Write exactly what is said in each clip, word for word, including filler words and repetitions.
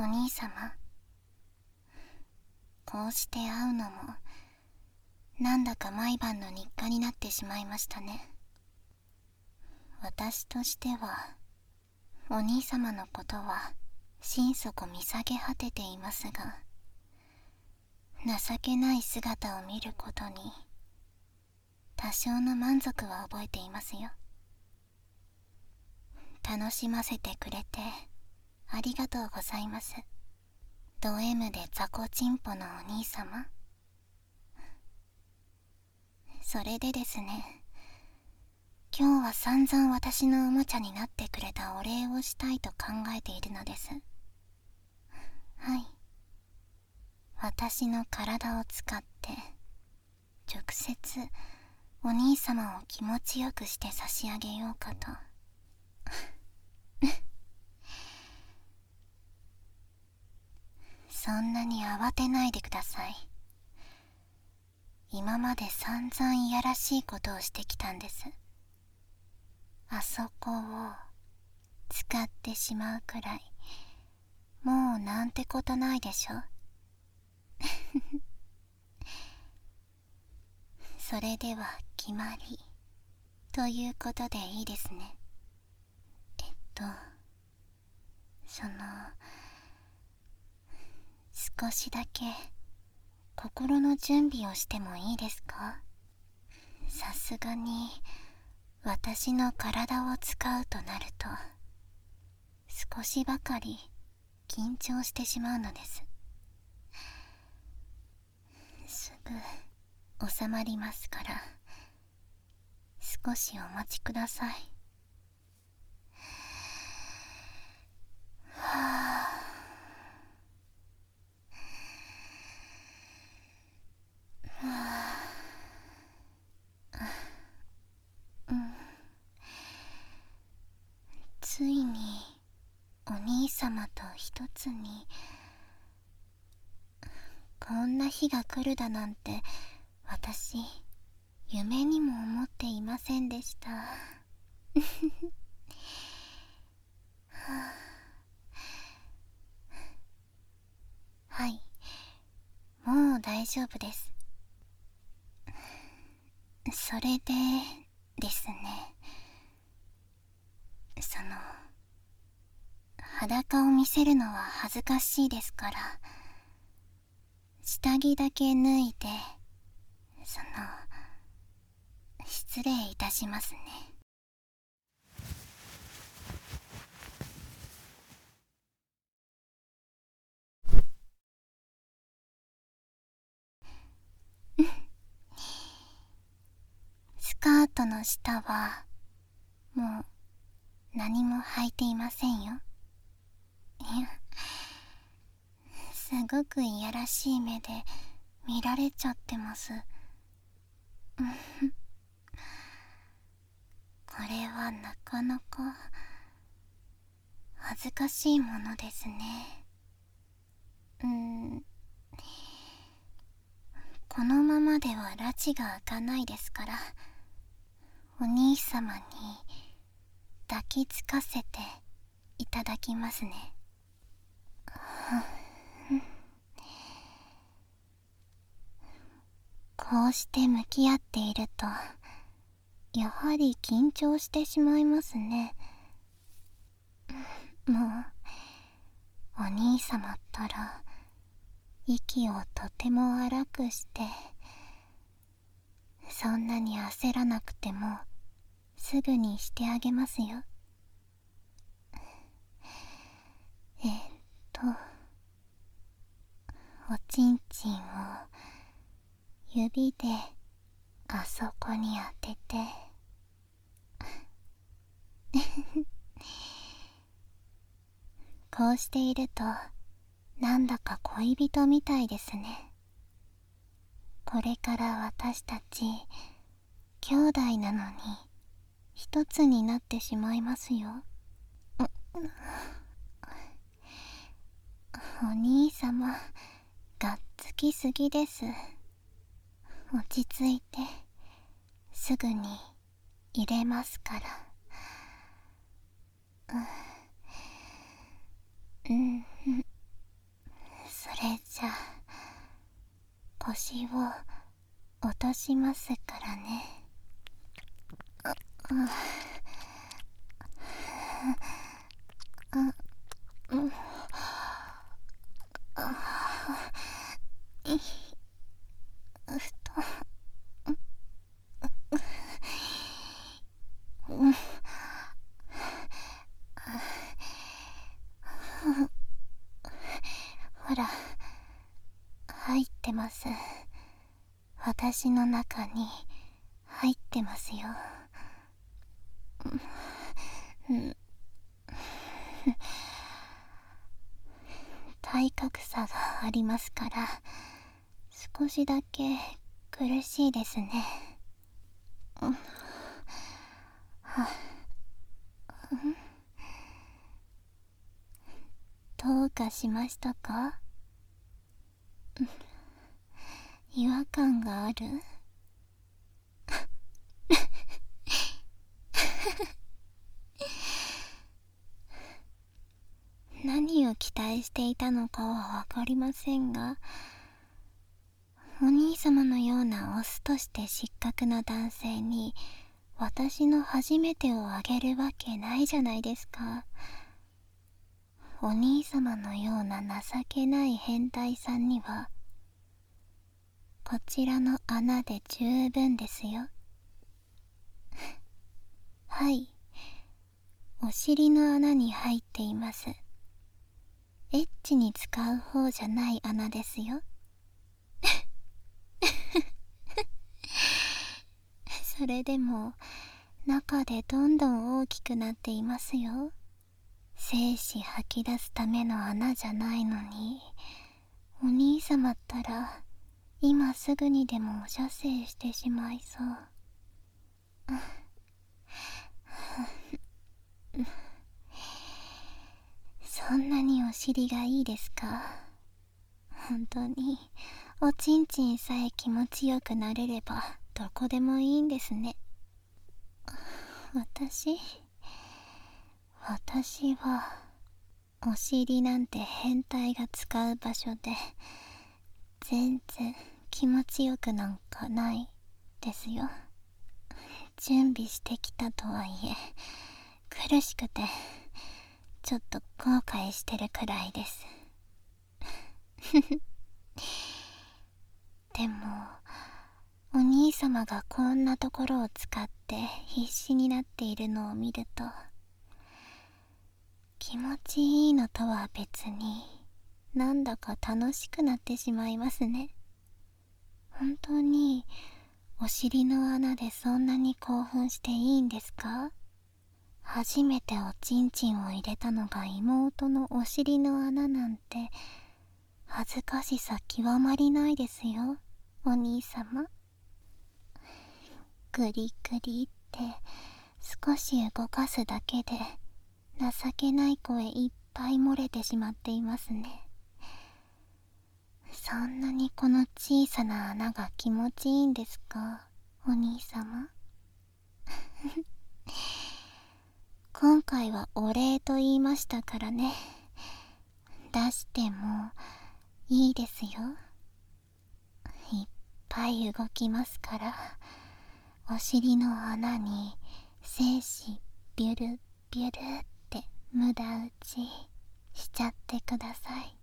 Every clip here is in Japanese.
お兄様、こうして会うのもなんだか毎晩の日課になってしまいましたね。私としてはお兄様のことは心底見下げ果てていますが、情けない姿を見ることに多少の満足は覚えていますよ。楽しませてくれてありがとうございます。ド M で雑魚チンポのお兄様。それでですね、今日は散々私のおもちゃになってくれたお礼をしたいと考えているのです。はい、私の体を使って直接お兄様を気持ちよくして差し上げようかと。そんなに慌てないでください。今まで散々いやらしいことをしてきたんです。あそこを使ってしまうくらい、もうなんてことないでしょ。それでは決まりということでいいですね。えっとその少しだけ心の準備をしてもいいですか？さすがに私の体を使うとなると少しばかり緊張してしまうのです。すぐ収まりますから、少しお待ちください。はあ、はあ、うん、ついにお兄様と一つに。こんな日が来るだなんて私夢にも思っていませんでした。はあ、はい、もう大丈夫です。それでですね、その裸を見せるのは恥ずかしいですから、下着だけ脱いで、その失礼いたしますね。スカートの下はもう何も履いていませんよ。いや、すごくいやらしい目で見られちゃってます。これはなかなか恥ずかしいものですね。うーん、このままでは拉致が開かないですから、お兄様に抱きつかせていただきますね。こうして向き合っているとやはり緊張してしまいますね。もうお兄様ったら息をとても荒くして、そんなに焦らなくてもすぐにしてあげますよ。えー、っとおちんちんを指であそこに当ててこうしているとなんだか恋人みたいですね。これから私たち兄弟なのに一つになってしまいますよ。お兄様、がっつきすぎです。落ち着いてすぐに入れますから。うん、うん、 戻しますからね。あ、あ、あ、うん、あ、い、ふと、うん、ほら、入ってます。私の中に入ってますよ。うん、体格差がありますから、少しだけ苦しいですね。うん、は、うん、どうかしましたか？違和感がある？何を期待していたのかはわかりませんが、お兄様のようなオスとして失格な男性に私の初めてをあげるわけないじゃないですか。お兄様のような情けない変態さんにはこちらの穴で十分ですよ。はい、お尻の穴に入っています。エッチに使う方じゃない穴ですよ。それでも中でどんどん大きくなっていますよ。精子吐き出すための穴じゃないのに、お兄様ったら今すぐにでもお射精してしまいそう。そんなにお尻がいいですか？本当におちんちんさえ気持ちよくなれればどこでもいいんですね。私私はお尻なんて変態が使う場所で全然気持ちよくなんかないですよ。準備してきたとはいえ苦しくてちょっと後悔してるくらいです。でもお兄様がこんなところを使って必死になっているのを見ると、気持ちいいのとは別になんだか楽しくなってしまいますね。本当にお尻の穴でそんなに興奮していいんですか？初めておちんちんを入れたのが妹のお尻の穴なんて恥ずかしさ極まりないですよ、お兄様。グリグリって少し動かすだけで情けない声いっぱい漏れてしまっていますね。そんなにこの小さな穴が気持ちいいんですか、お兄様。今回はお礼と言いましたからね。出してもいいですよ。いっぱい動きますから、お尻の穴に精子ビュルビュルって無駄打ちしちゃってください。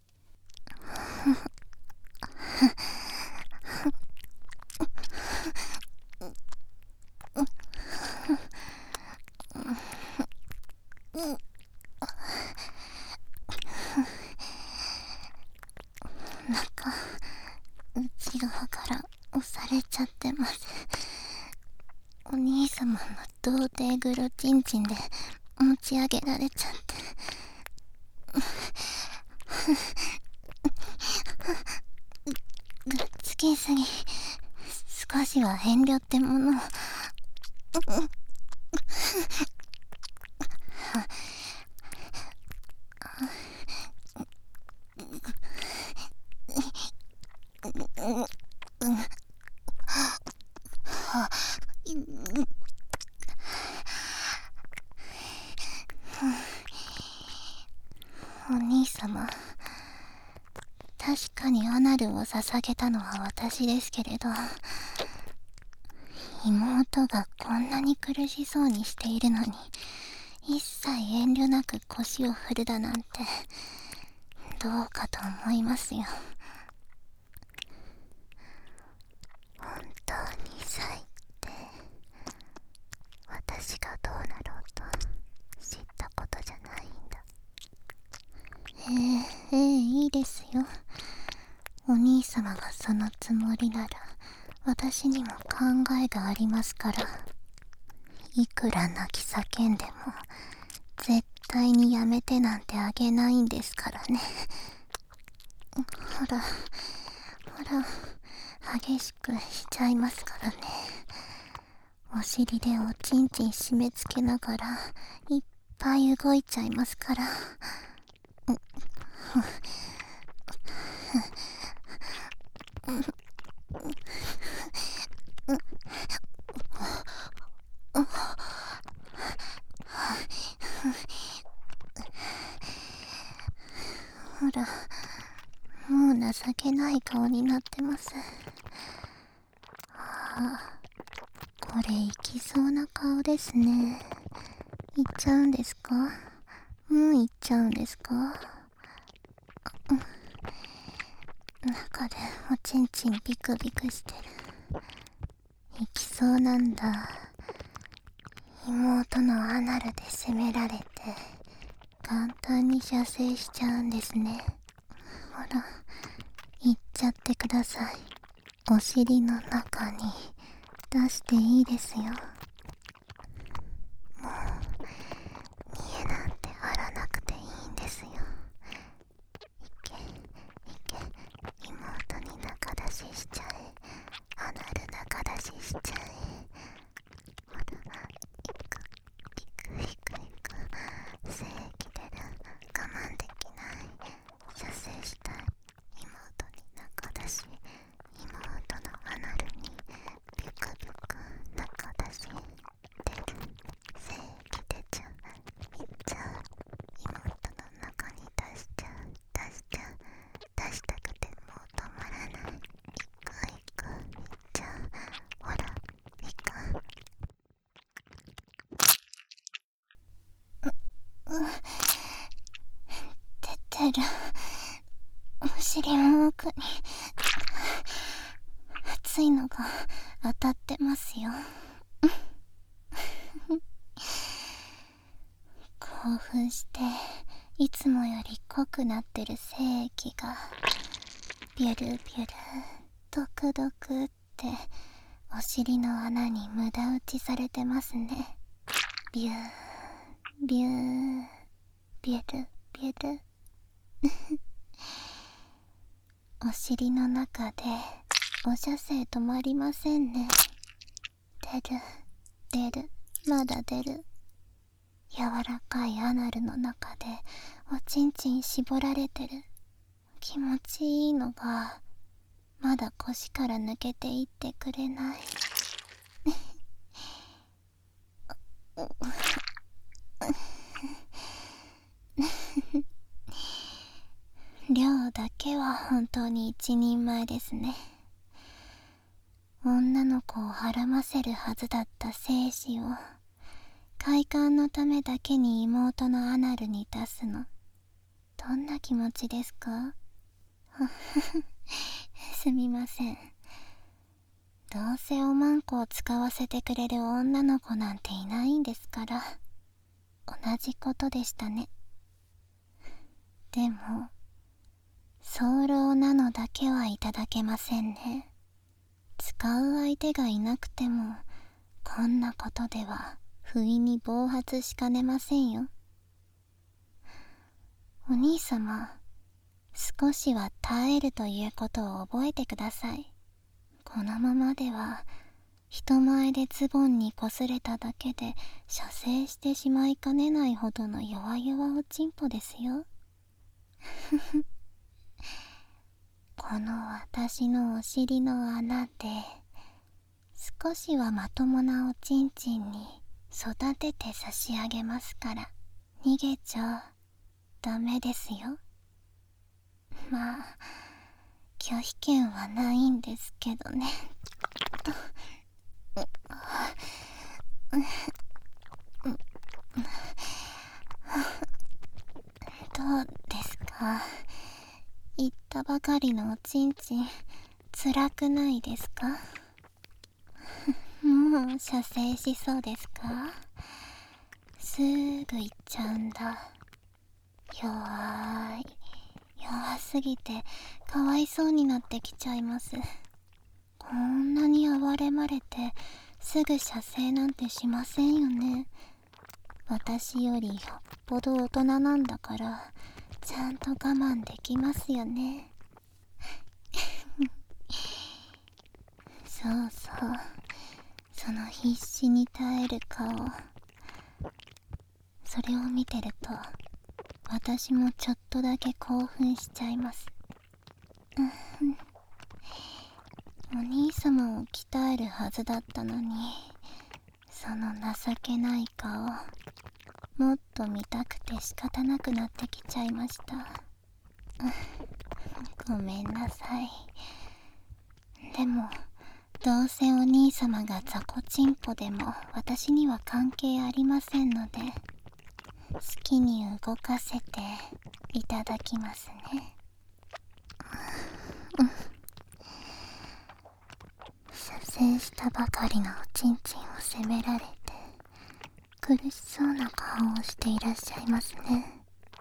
中内側から押されちゃってます。お兄様の童貞グロチンチンで持ち上げられちゃって、ぶっつけすぎ、少しは遠慮ってもの。お兄様、確かにアナルを捧げたのは私ですけれど、 妹がこんなに苦しそうにしているのに、一切遠慮なく腰を振るだなんて、どうかと思いますよ。本当に最低。私がどうなろうと知ったことじゃないんだ。ええええいいですよ。お兄様がそのつもりなら私にも考えがありますから。いくら泣き叫んでも絶対にやめてなんてあげないんですからね。ほらほら、激しくしちゃいますからね。お尻でおちんちん締め付けながらいっぱい動いちゃいますから。ほら、もう情けない顔になってます。あ、これいきそうな顔ですね。いっちゃうんですか？もういっちゃうんですか？中でおちんちんビクビクしてる。いきそうなんだ。妹のアナルで責められて簡単に射精しちゃうんですね。ほら、いっちゃってください。お尻の中に出していいですよ。もう見えなんて張らなくていいんですよ。いけいけ、妹に中出ししちゃえ。アナル中出ししちゃえ。ほら、いくいくいくいく、精液出る。我慢できない。射精したい。妹に中出し、妹のアナルにビクビク中出し出る。精液出ちゃう。いっちゃう。妹の中に出しちゃう。出しちゃう。出したくてもう止まらない。いくいくいっちゃう。ほら、いく。出てる。お尻の奥に熱いのが当たってますよ。興奮していつもより濃くなってる精液がビュルビュルドクドクってお尻の穴に無駄打ちされてますね。ビュービュービュルビュルお尻の中でお射精止まりませんね。出る出る、まだ出る。柔らかいアナルの中でおちんちん絞られてる。気持ちいいのがまだ腰から抜けていってくれない。量だけは本当に一人前ですね。女の子をはらませるはずだった精子を快感のためだけに妹のアナルに出すの、どんな気持ちですか？すみません。どうせおまんこを使わせてくれる女の子なんていないんですから。同じことでしたね。でも早漏なのだけはいただけませんね。使う相手がいなくてもこんなことでは不意に暴発しかねませんよ。お兄様、少しは耐えるということを覚えてください。このままでは人前でズボンにこすれただけで射精してしまいかねないほどの弱々おちんぽですよ。この私のお尻の穴で少しはまともなおちんちんに育てて差し上げますから、逃げちゃダメですよ。まあ拒否権はないんですけどね。 どうですか？言ったばかりのおちんちん辛くないですか？もう射精しそうですか？すぐ行っちゃうんだ。弱い弱すぎてかわいそうになってきちゃいます。こんなに哀れまれてすぐ射精なんてしませんよね。私よりよっぽど大人なんだからちゃんと我慢できますよね。そうそう、その必死に耐える顔、それを見てると私もちょっとだけ興奮しちゃいます。お兄様を鍛えるはずだったのに、その情けない顔もっと見たくて仕方なくなってきちゃいました。ごめんなさい。でもどうせお兄様が雑魚チンポでも私には関係ありませんので、好きに動かせていただきますね。射精したばかりのおちんちんを責められて苦しそうな顔をしていらっしゃいますね。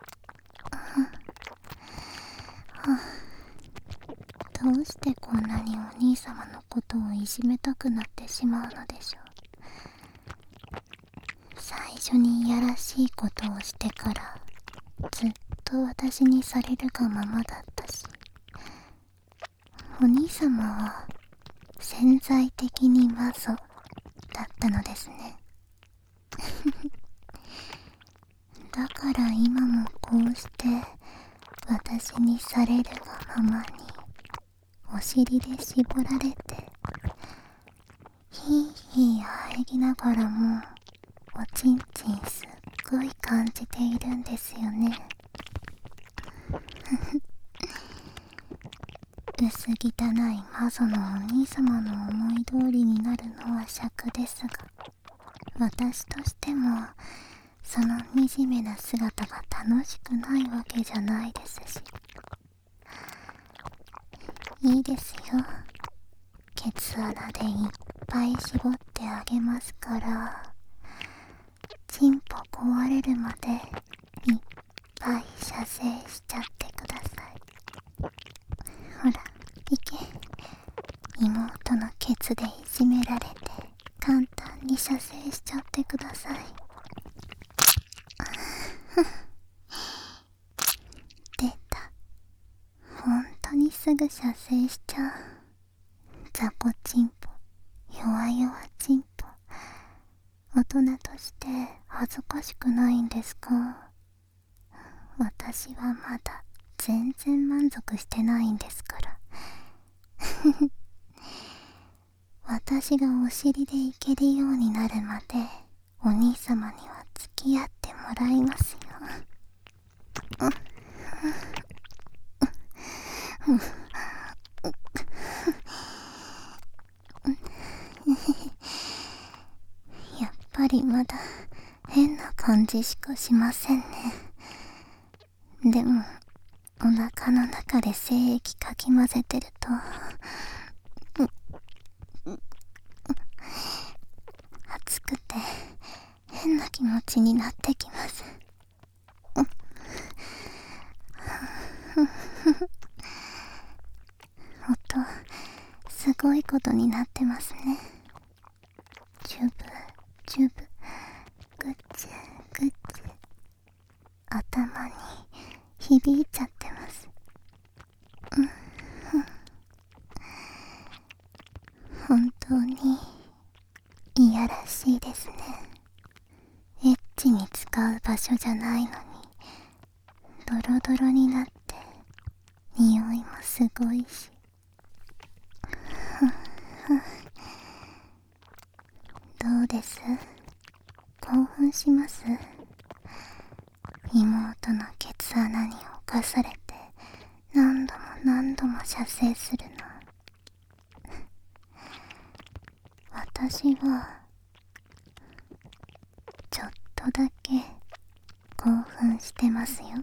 どうしてこんなにお兄様のことをいじめたくなってしまうのでしょう。最初にいやらしいことをしてからずっと私にされるがままだったし、お兄様は潜在的にマゾだったのですね。だから今もこうして私にされるがままにお尻で絞られてヒーヒー喘ぎながらもおちんちんすっごい感じているんですよね。薄汚いマゾのお兄様の思い通りになるのは尺ですが、私としてもその惨めな姿が楽しくないわけじゃないですし。いいですよ、ケツ穴でいっぱい絞ってあげますから、チンポ壊れるまでいっぱい射精しちゃってください。ほらいけ、妹のケツでいじめられて簡単に射精しちゃってください。出た、ほんとにすぐ射精しちゃう。雑魚チンポ、弱々チンポ、大人として恥ずかしくないんですか？私はまだ全然満足してないんですから。私がお尻でいけるようになるまでお兄様には付き合ってもらいますよ。やっぱりまだ変な感じしかしませんね。でもお腹の中で精液かき混ぜてると熱くて変な気持ちになってきます。音すごいことになってますね。ジュブジュブグッチュグッチュ、頭に響いちゃってます。本当にいやらしいですね。エッチに使う場所じゃないのにドロドロになって匂いもすごいし。どうです？興奮します？妹のケツ穴に侵されて何度も何度も射精するの。私は奮してますよ。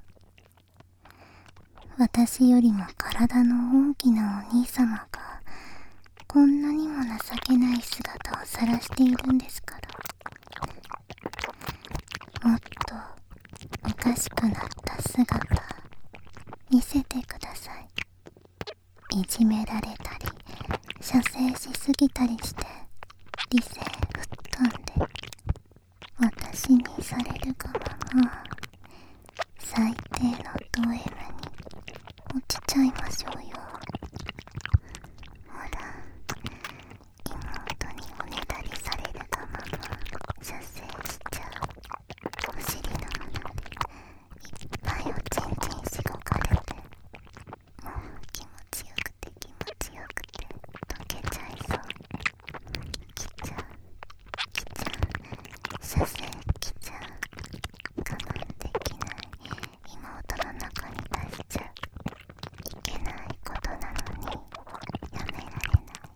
私よりも体の大きなお兄様がこんなにも情けない姿を晒しているんですから。もっとおかしくなった姿見せてください。いじめられたり射精しすぎたりして理性吹っ飛んで私にされるがまま最低のド M に落ちちゃいましょうよ。ほら、妹におねだりされるがまま射精しちゃう。お尻の穴でいっぱいおちんちんしごかれて、もう気持ちよくて気持ちよくて溶けちゃいそう。来ちゃう来ちゃう射精来ちゃう。我慢できない妹の中に出しちゃう。いけないことなのにやめられない。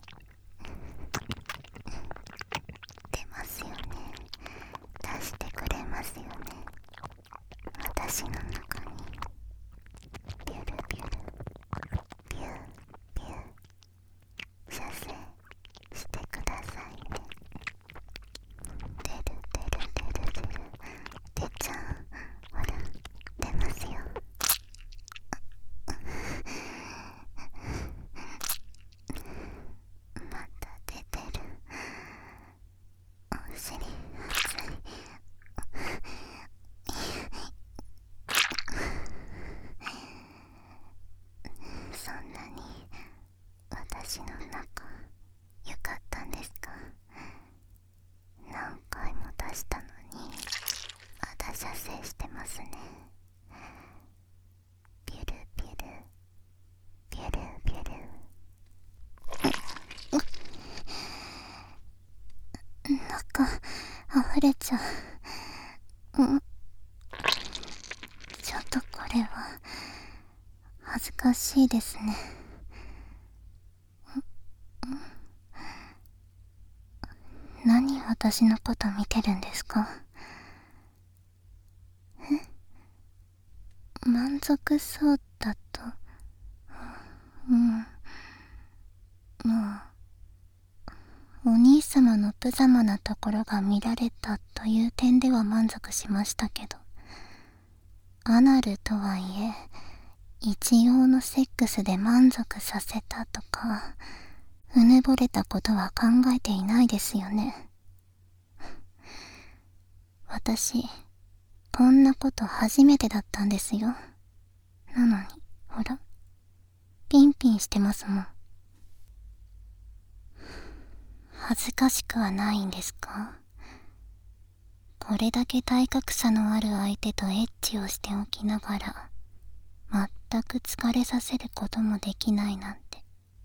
出ますよね。出してくれますよね。私の中にビュルビュルビュービュー射精してくださいね。出る出る出る出る出ちゃう。ほら出ますよ。また出てる。お尻熱い。そんなに私の中良かったんですか？何回も出したのにまだ射精してますね。ビュルビュルビュルビュル。中溢れちゃう。んちょっとこれは恥ずかしいですね。何私のこと見てるんですか？え？満足そうだと。うん。もう、お兄様の無様なところが見られたという点では満足しましたけど、アナルとはいえ、一応のセックスで満足させたとか、うぬぼれたことは考えていないですよね。私、こんなこと初めてだったんですよ。なのに、ほら、ピンピンしてますもん。恥ずかしくはないんですか？これだけ体格差のある相手とエッチをしておきながら、全く疲れさせることもできないなんて。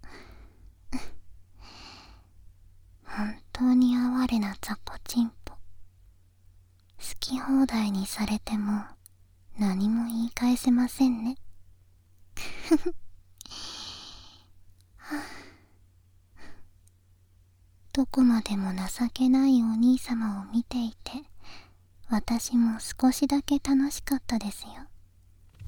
本当に哀れな雑魚チンポ。好き放題にされても何も言い返せませんね。どこまでも情けないお兄様を見ていて、私も少しだけ楽しかったですよ。